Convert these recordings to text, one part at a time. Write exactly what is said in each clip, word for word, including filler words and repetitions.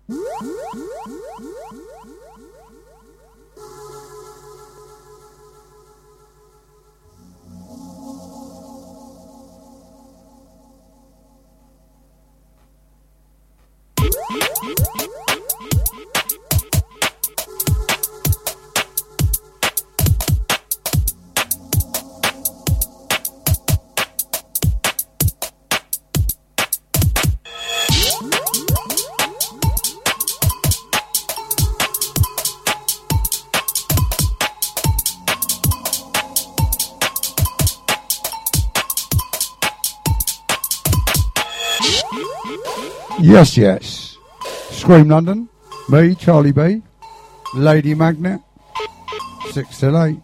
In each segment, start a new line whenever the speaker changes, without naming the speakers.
Yes, yes. Scream London. Me, Charlie B. Lady Magnet. Six till eight.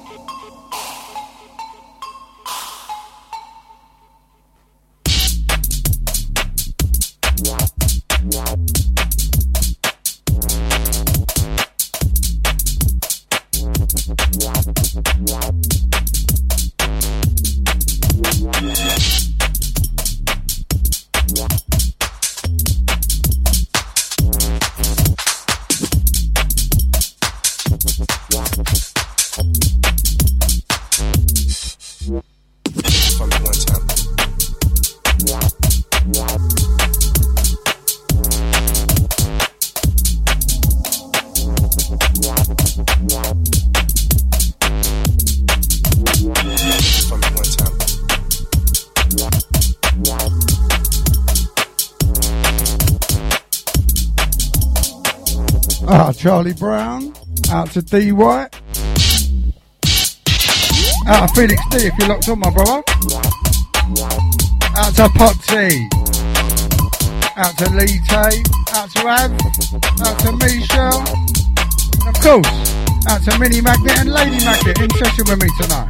Ah, Charlie Brown. Out to D White. Out to Felix D if you're locked on, my brother. Out to Potsy. Out to Lee Tay. Out to Av. Out to Michelle. And of course, out to Mini Magnet and Lady Magnet in session with me tonight.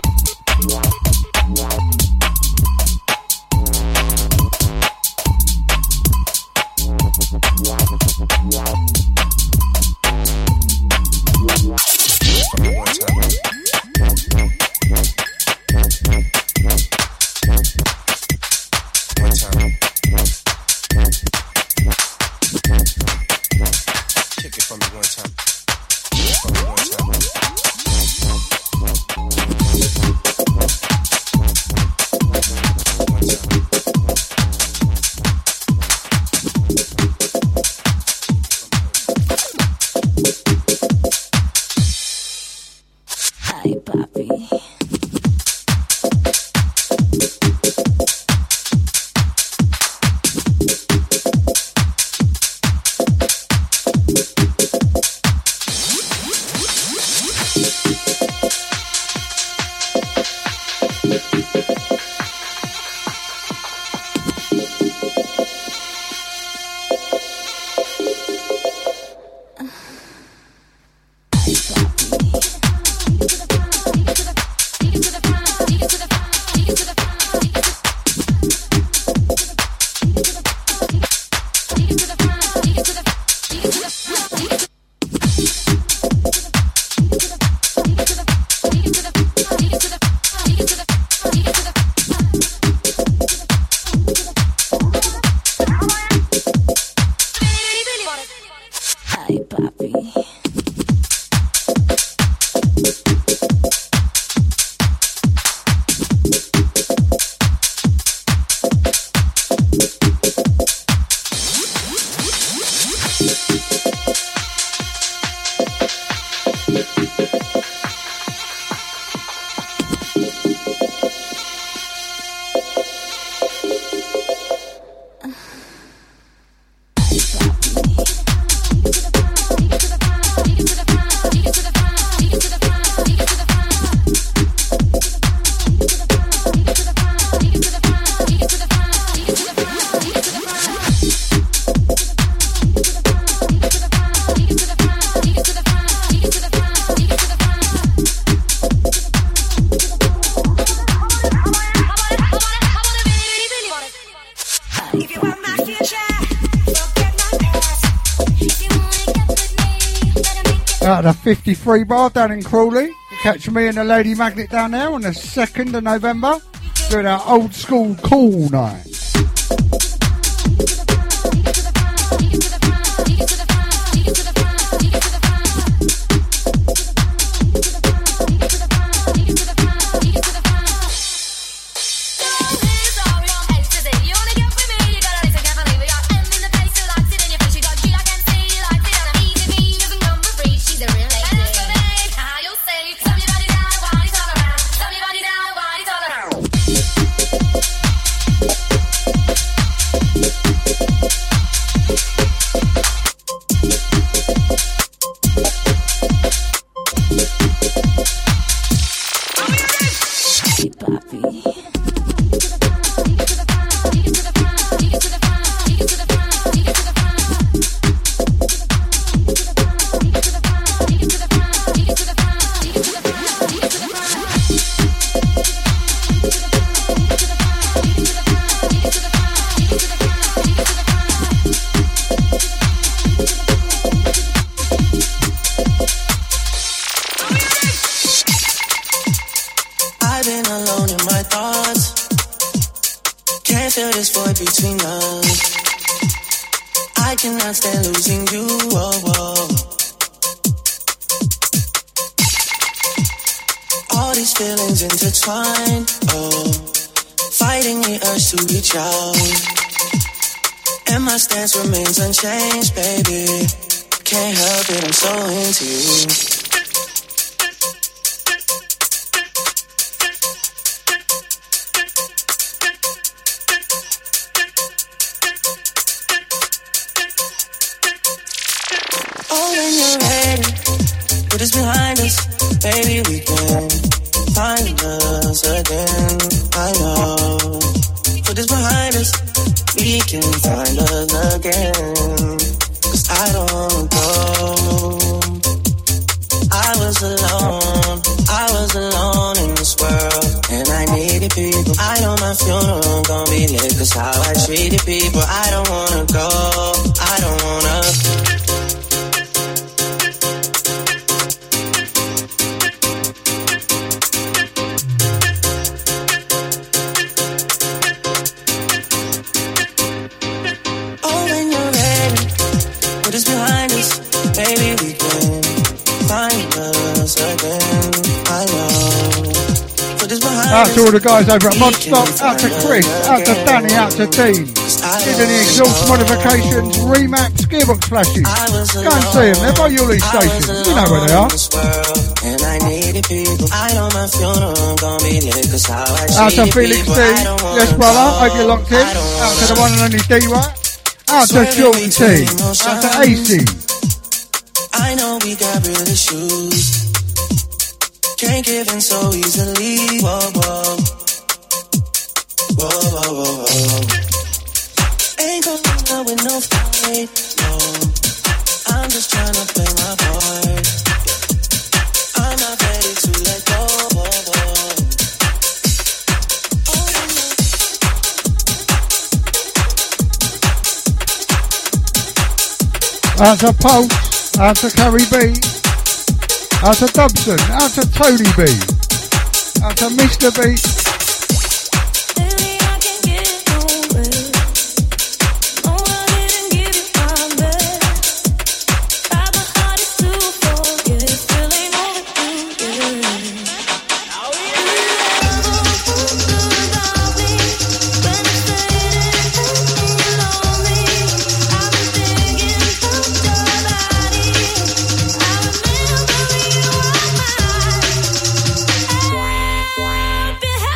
Out of the fifty-three bar down in Crawley. Catch me and the Lady Magnet down there on the second of November. Doing our old school cool night.
Remains unchanged, baby. Can't help it, I'm so into you. Oh, when you're ready, put this behind us, baby, we can find us again. I know, put this behind us, we can find us again. Cause I don't go. I was alone, I was alone in this world, and I needed people. I know my funeral gon' be lit, cause how I treated people. I don't wanna go, I don't wanna.
Out to all the guys over at Modstock, out to Chris, out to Danny, out to Dean. Did any exhaust modifications, Remax, gearbox flashes. Go and see them, they're by your lead station. You know where they are. Out to Felix D, yes brother, hope you're locked in. Out to the one and only D-Watt. Out to Jordan T, out to A C.
I know we got real issues. Can't give in so easily. Whoa, whoa. Whoa, whoa, whoa, whoa. Ain't going out with no fight, no. I'm just trying to play my part. I'm not ready to let go. Whoa,
whoa. Out to Pulse, out to Carrie B. Out to Dobson, out to Tony B, out to Mister B.
Be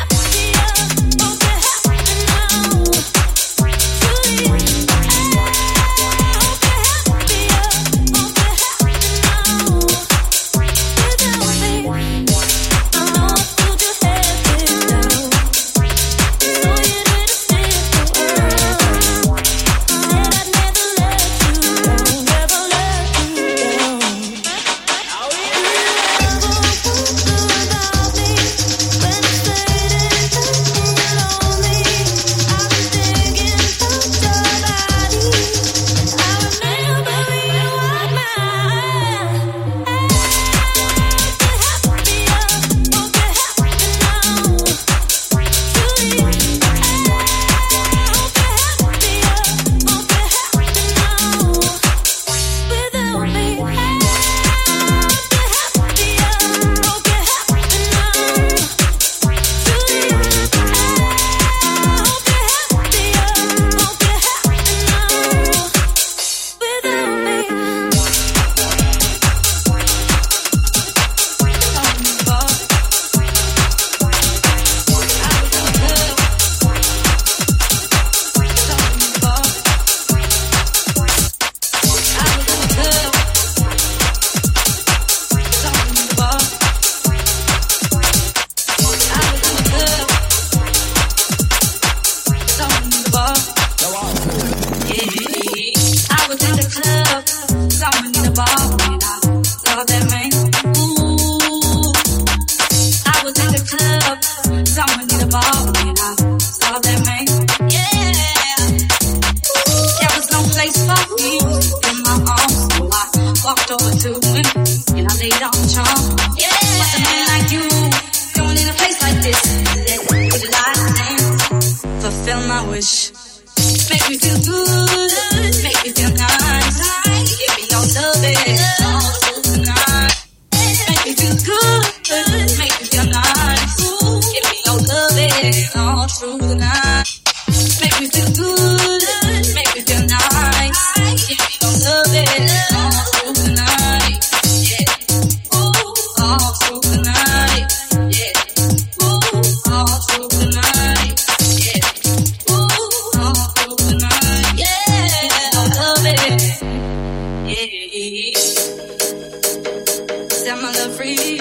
fulfill my wish. Make me feel good, make me feel nice. Give me your loving all through the night. Make me feel good, make me feel nice. Give me your loving all through the night. Make me feel good, make me feel nice. Give me your loving all through the night. Yeah, ooh, all through the night. Yeah, ooh, all through the night. Yeah, ooh, all through the night. Yeah, I love it. Yeah, set my love free.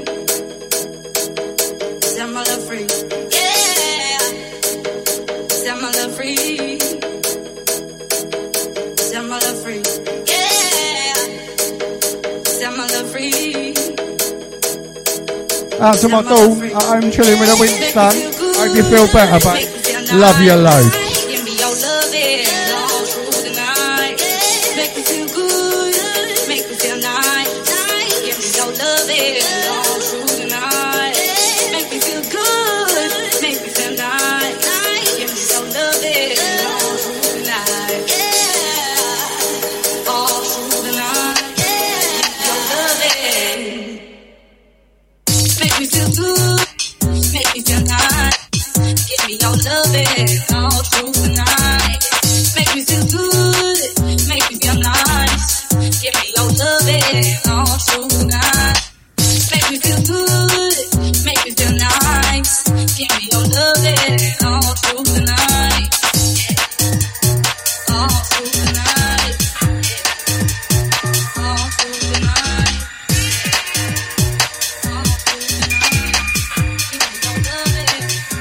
Set my love free. Yeah, set my love free. Set my love free. Yeah, set my love free.
Out to my Dawn at home chilling with a Winston. Hope you feel better, but love you loads.
Give me your loving all through the night. Make me feel good, make me feel nice. Give me your loving all through the night. Make me feel good, make me feel nice. Give me your loving all through the night. Yeah, all through the night. Your loving. Make me feel good, make me feel nice. Give me your loving all through the night. Make me feel good, make me feel nice. Give me your loving all through the night. Make me feel good, make me feel nice. Give me your loving all through the night. Yeah. All through the night. Yeah. All through the night. All through the night. Give me your loving.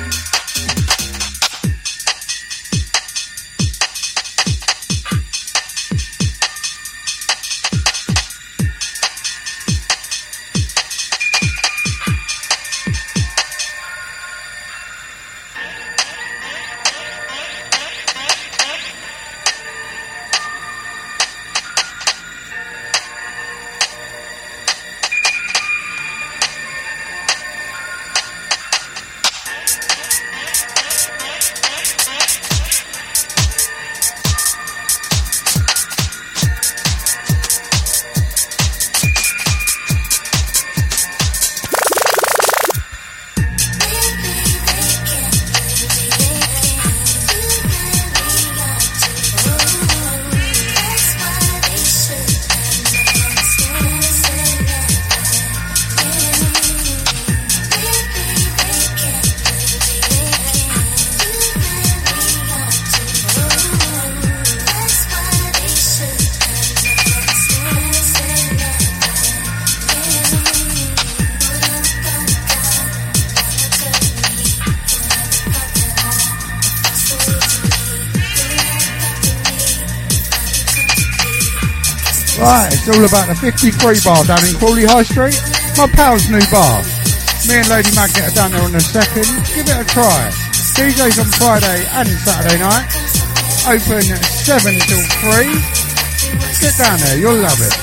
Right, it's all about the fifty-three bar down in Crawley High Street. My pal's new bar. Me and Lady Magnet are down there on the second. Give it a try. D Js on Friday and Saturday night. Open at seven till three. Get down there, you'll love it.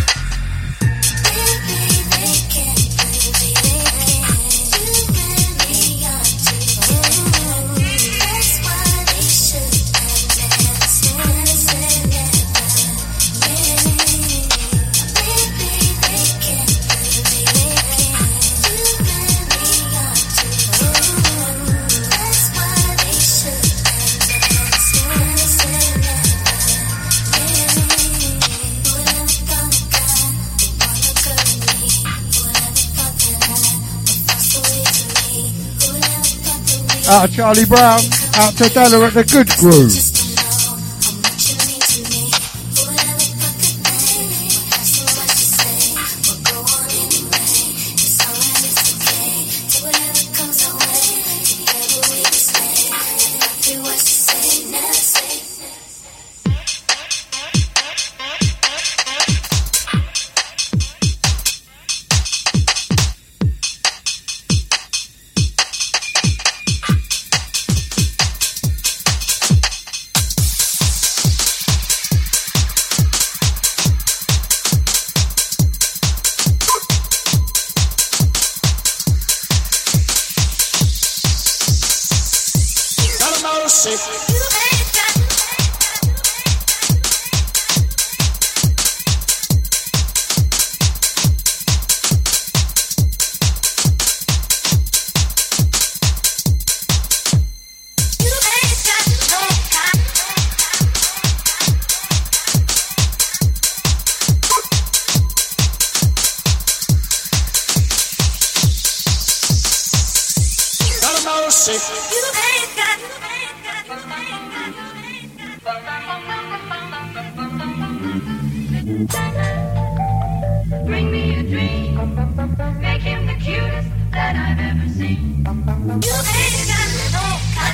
Out to Charlie Brown, out to Della at the Good Groove.
Bring me a dream, make him the cutest that I've ever seen. You ain't got no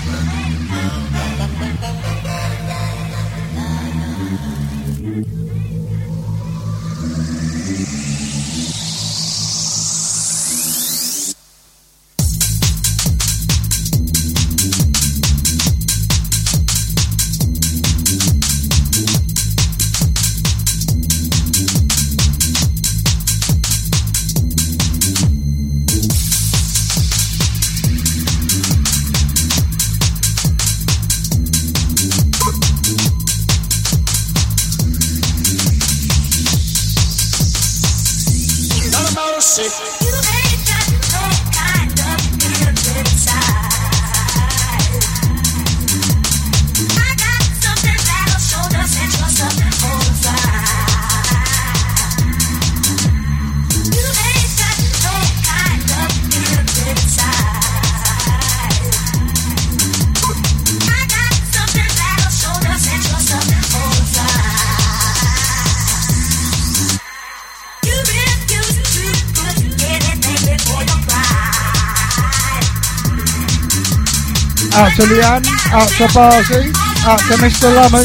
Out to Leanne, out to Barzy, out to Mister Lummers.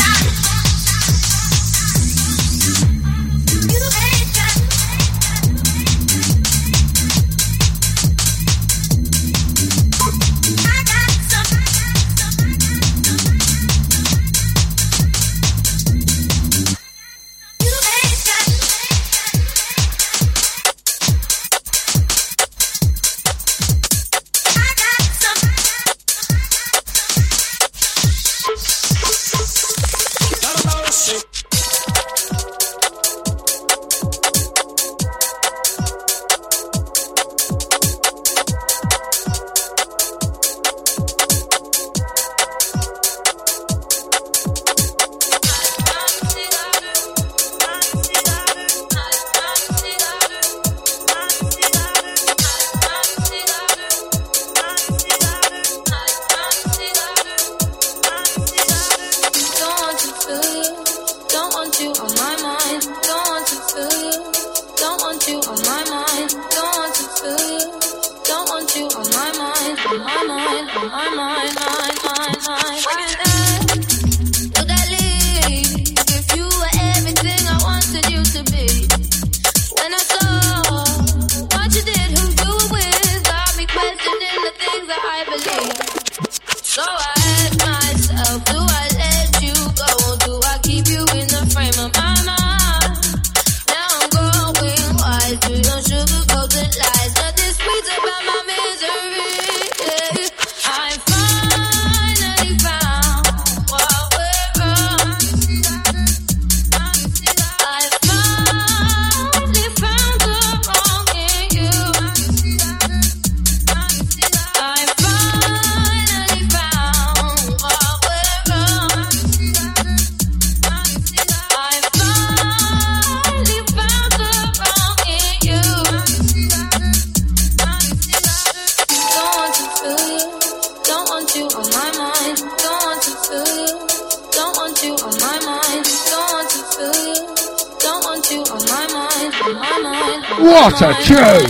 What a tune!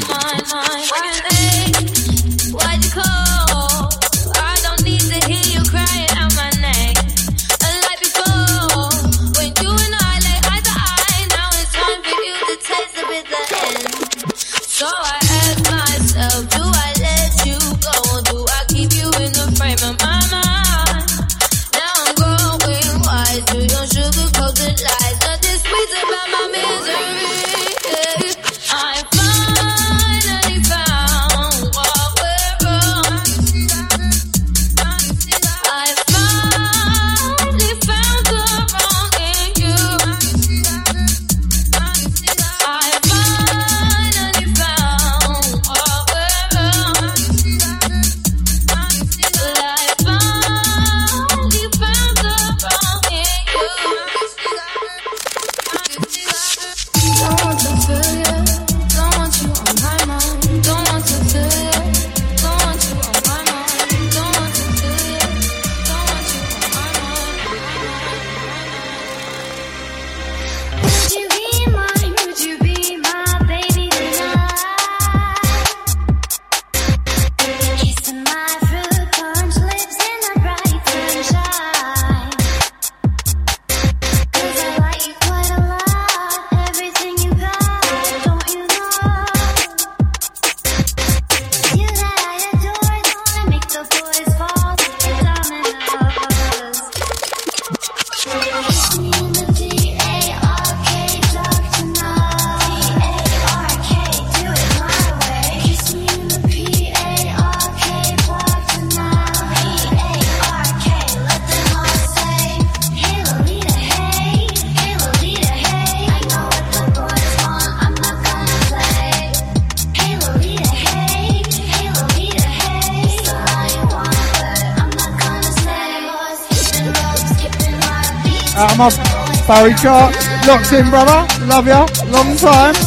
I find
Out of my Barry chart. Locked in, brother. Love ya. Long time.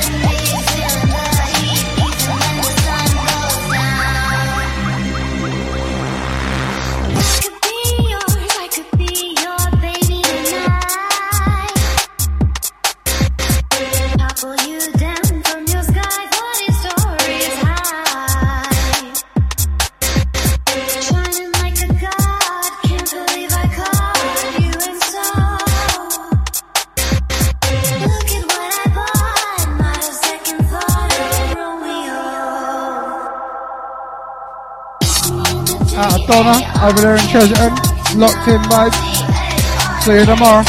Donna over there in Chesterton, locked in, babe. See you tomorrow.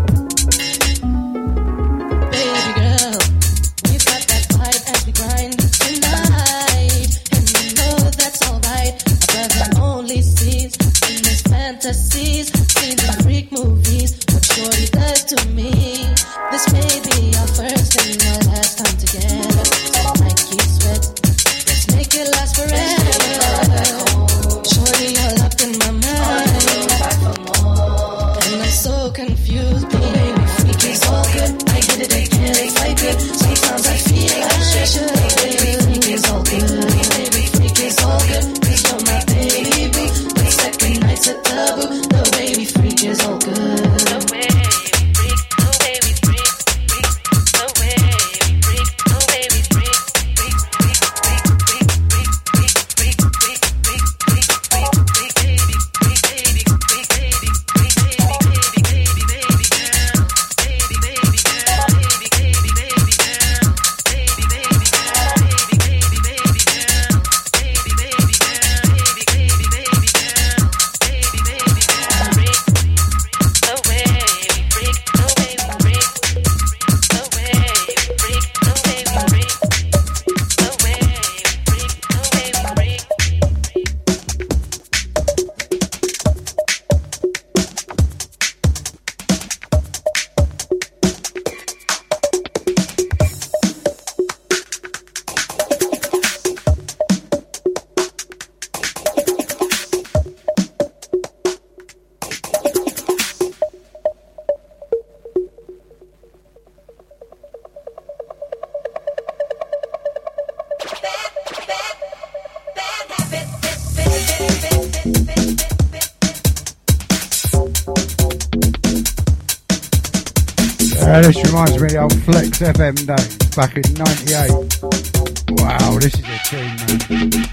Baby girl, we've got that vibe as we grind.
Yeah, this reminds me of the old Flex F M days back in ninety-eight. Wow, this is a tune, man.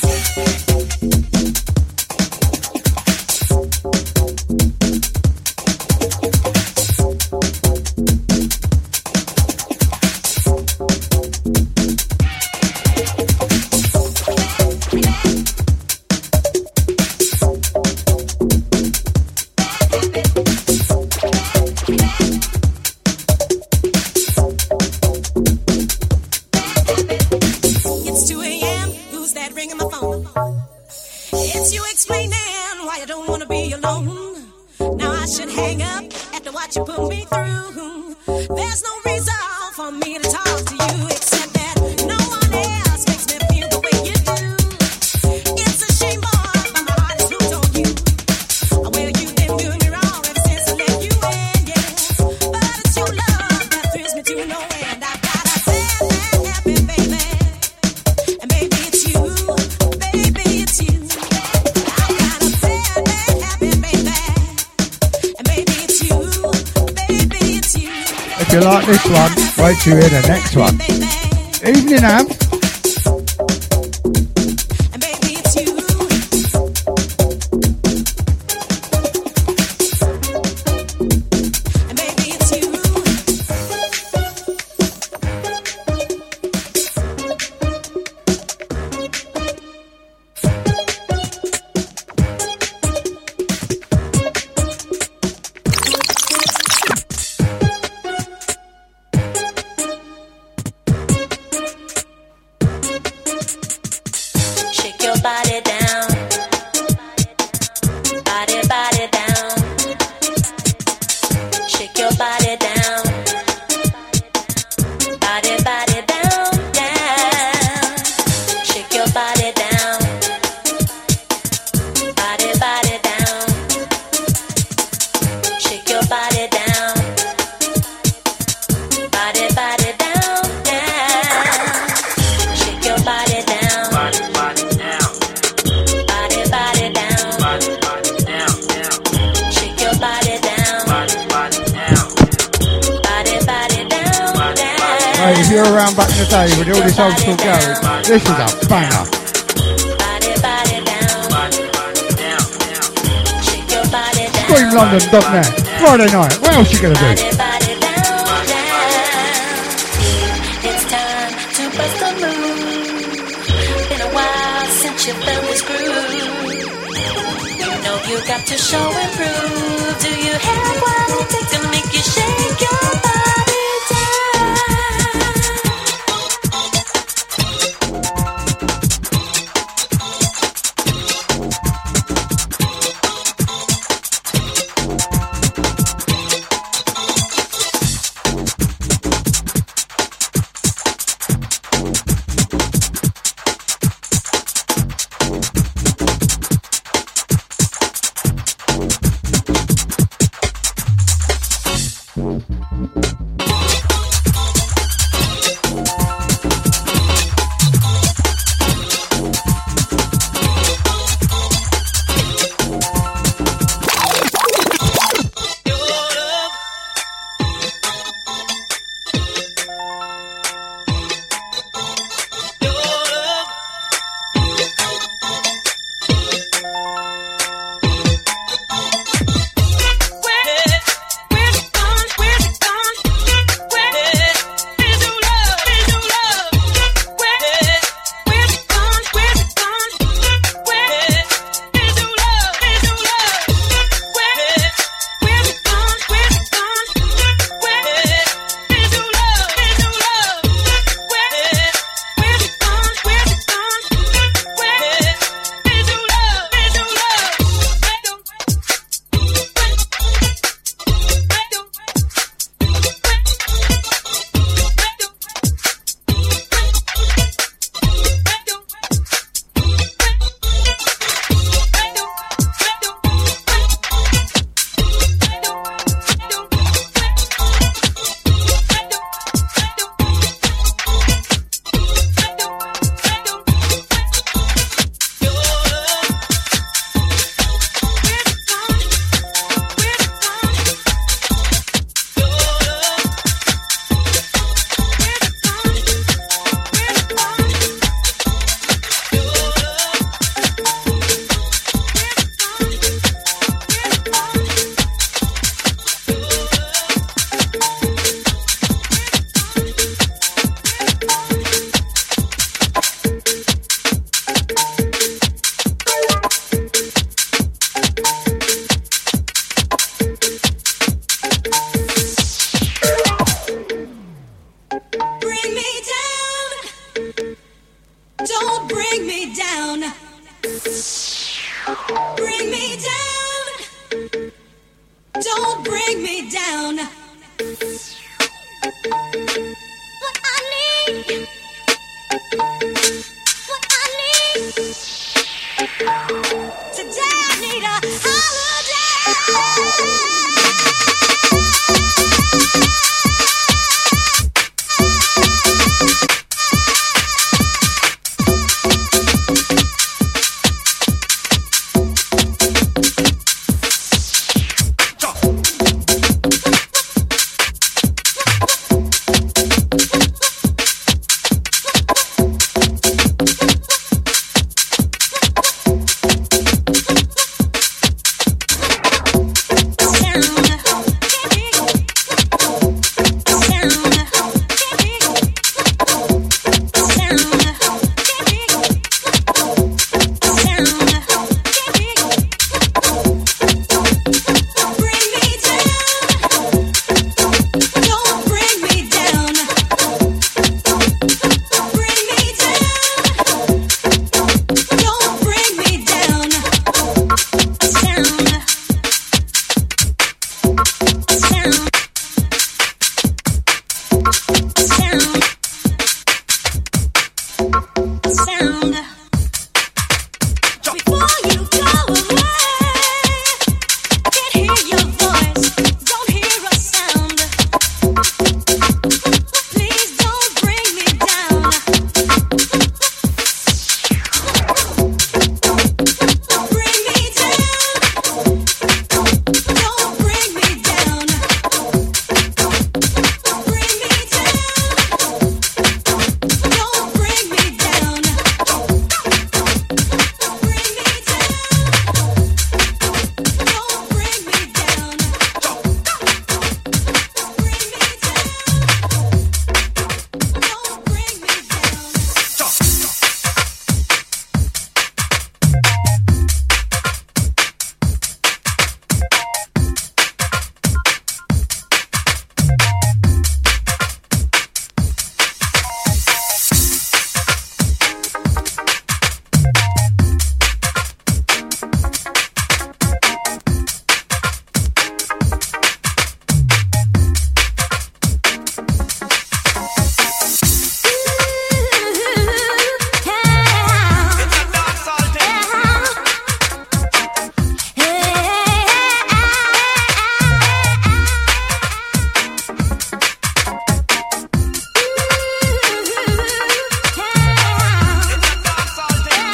This one, wait till you hear the next one. Evening, Am. If you're around back in the day with all this old school garage, this is a banger. Scream London dot net, Friday night, what else you gonna do?
It's time to bust a move. Been a while since you felt this groove. You know you got to show and prove. Do you have what it takes to make you shake your body?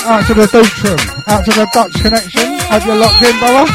Out to the Dutrum. Out to the Dutch connection. Have you locked in, brother?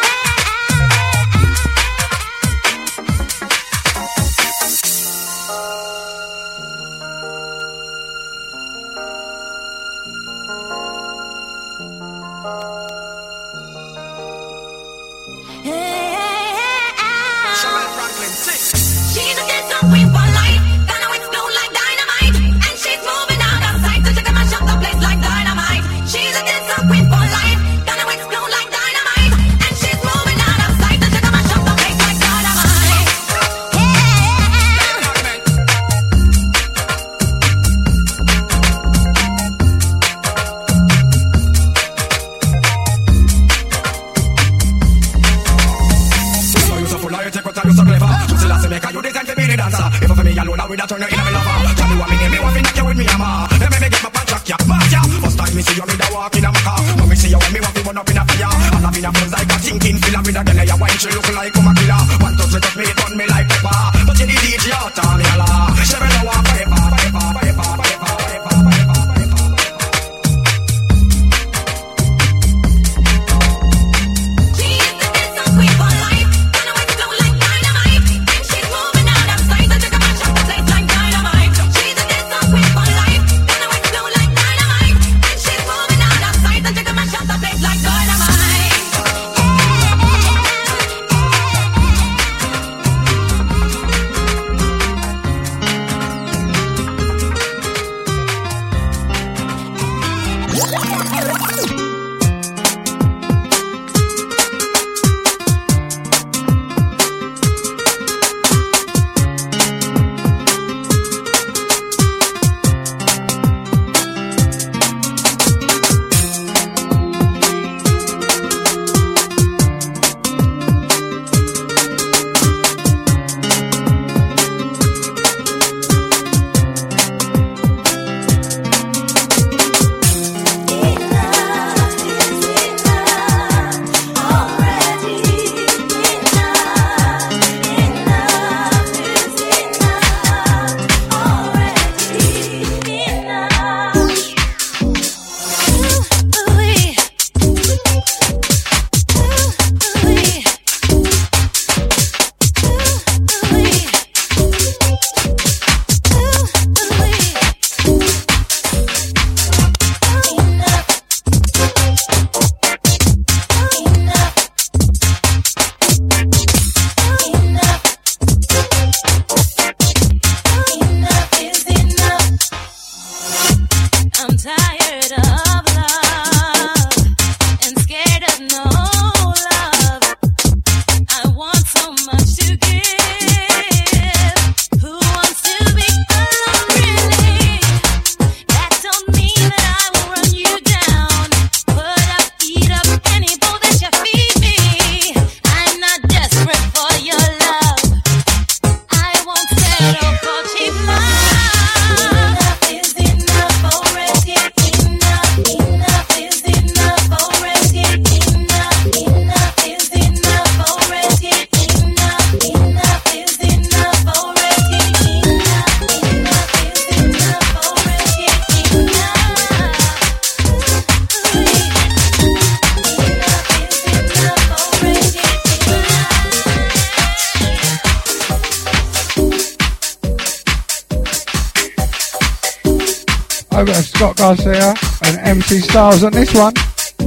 Over to Scott Garcia and M C Styles on this one.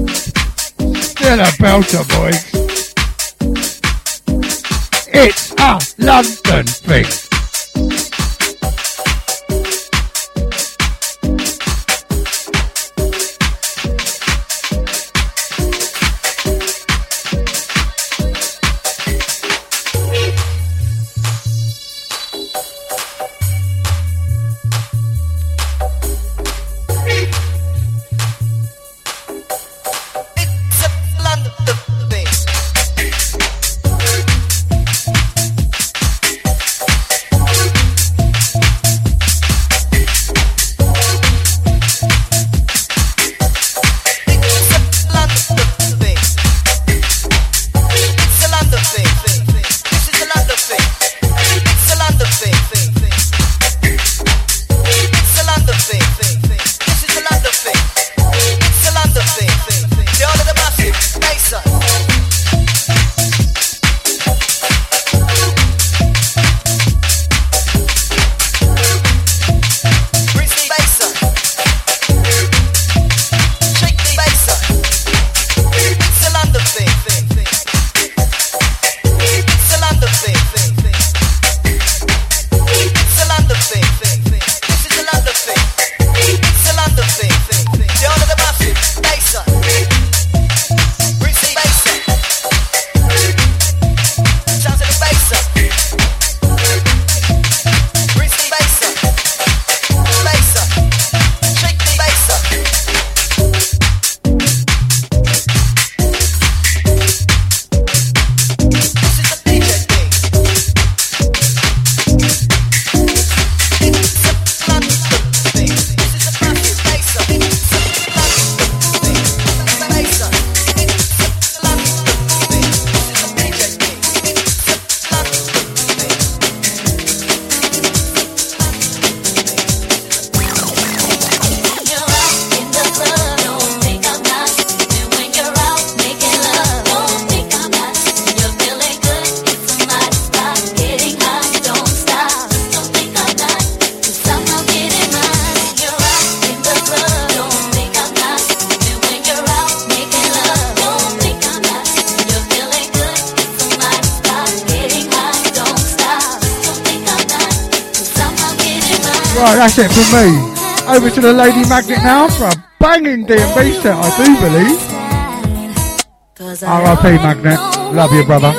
Still a belter, boys. It's a London thing. Right, that's it from me. Over to the Lady Magnet now for a banging D and B set, I do believe. R I P Magnet. Love you, brother.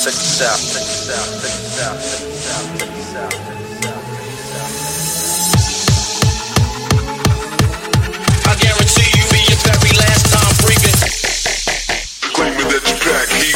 check this out, check this out, check this out, check this out, check this out, check this out, check this out. I guarantee you be your very last time breathing. Claiming that you pack heat.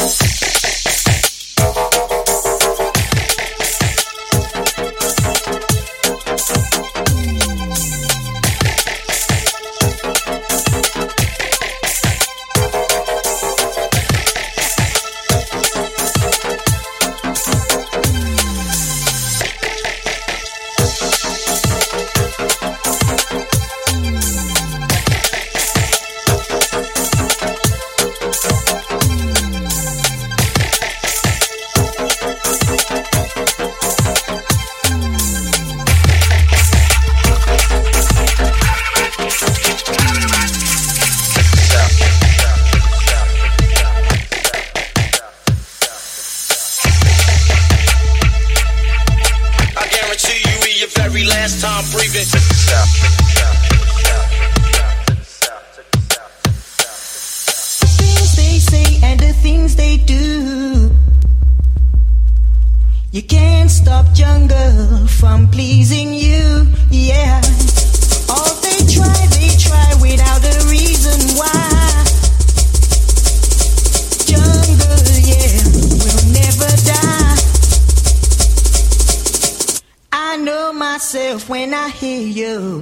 When I hear you,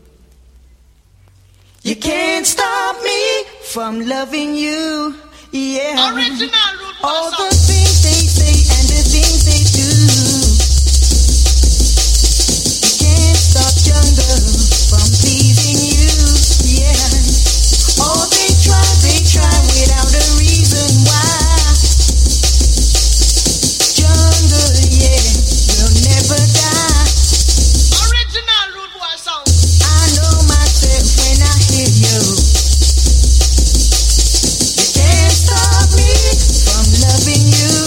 you can't stop me from loving you. Yeah, original root all the things they say and the things they do. You can't stop jungle from pleasing you. Yeah, all they try, they try without a reason why. Jungle, yeah, will never die. You can't stop me from loving you.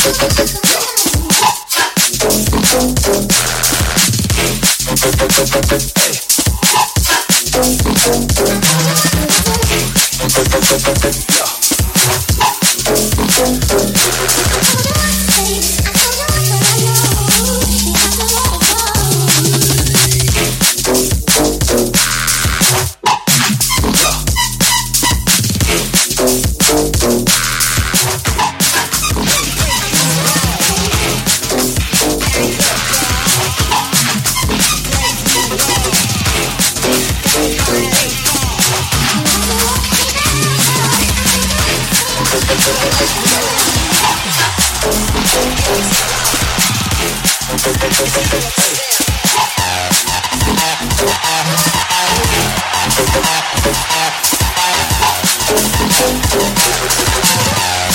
Hey.